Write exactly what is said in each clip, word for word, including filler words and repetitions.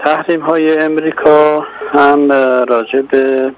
تحریم های امریکا هم راجع به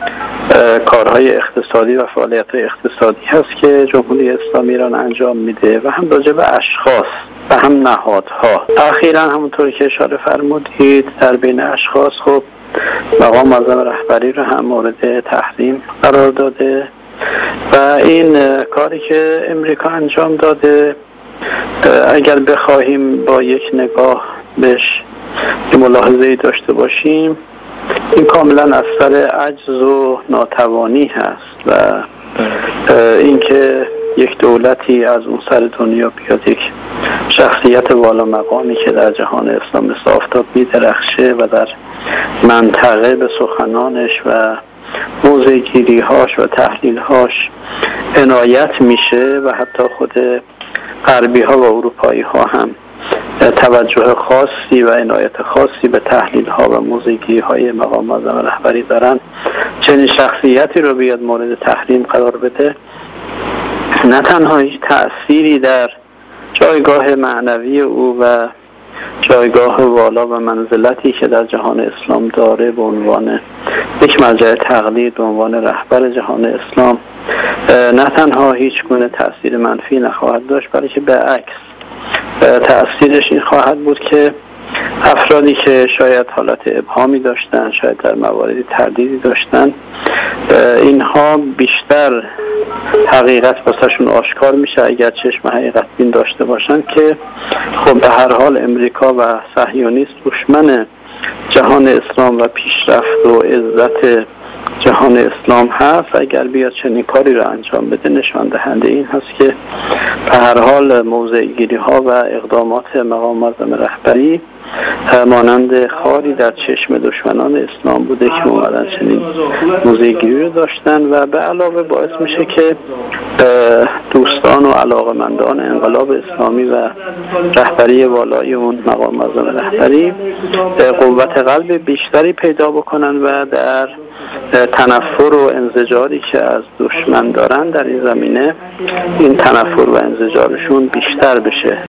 کارهای اقتصادی و فعالیت اقتصادی هست که جمهوری اسلامی ایران انجام میده و هم راجع به اشخاص و هم نهادها. اخیراً همونطوری که اشاره فرمودید در بین اشخاص خب مقام معظم رهبری رو هم مورد تحریم قرار داده و این کاری که امریکا انجام داده اگر بخواهیم با یک نگاه بهش ملاحظه‌ای داشته باشیم این کاملا اثر عجز و ناتوانی هست و اینکه یک دولتی از اون سر دنیا بیاد یک شخصیت والا مقامی که در جهان اسلام مثل آفتاب می‌درخشه و در منطقه به سخنانش و موضع گیری‌هاش و تحلیل‌هاش عنایت میشه و حتی خود غربی‌ها و اروپایی‌ها هم توجه خاصی و عنایت خاصی به تحلیل‌ها و موضع‌گیری‌های مقام معظم رهبری دارن، چنین شخصیتی رو بیاد مورد تحریم قرار بده، نه تنها هیچ تأثیری در جایگاه معنوی او و جایگاه والا و منزلتی که در جهان اسلام داره به عنوان یک مرجع تقلید، به عنوان رهبر جهان اسلام، نه تنها هیچ گونه تأثیر منفی نخواهد داشت، بلکه به عکس تأثیرش این خواهد بود که افرادی که شاید حالت ابهامی داشتن، شاید در مواردی تردیدی داشتن، اینها بیشتر حقیقت واسهشون آشکار میشه اگر چشم حقیقت بین داشته باشن که خب به هر حال امریکا و صهیونیست دشمن جهان اسلام و پیشرفت و عزت جهان اسلام هست. اگر بیاد چنین کاری را انجام بده نشان دهنده این هست که به هر حال موضع گیری ها و اقدامات مقام معظم رهبری مانند خاری در چشم دشمنان اسلام بوده که اومدن چنین موضع گیری رو داشتن و به علاوه باعث میشه که دوستان و علاقمندان انقلاب اسلامی و رهبری والای اون مقام معظم رهبری قوت قلب بیشتری پیدا بکنن و در تنفر و انزجاری که از دشمن دارن در این زمینه این تنفر و انزجارشون بیشتر بشه.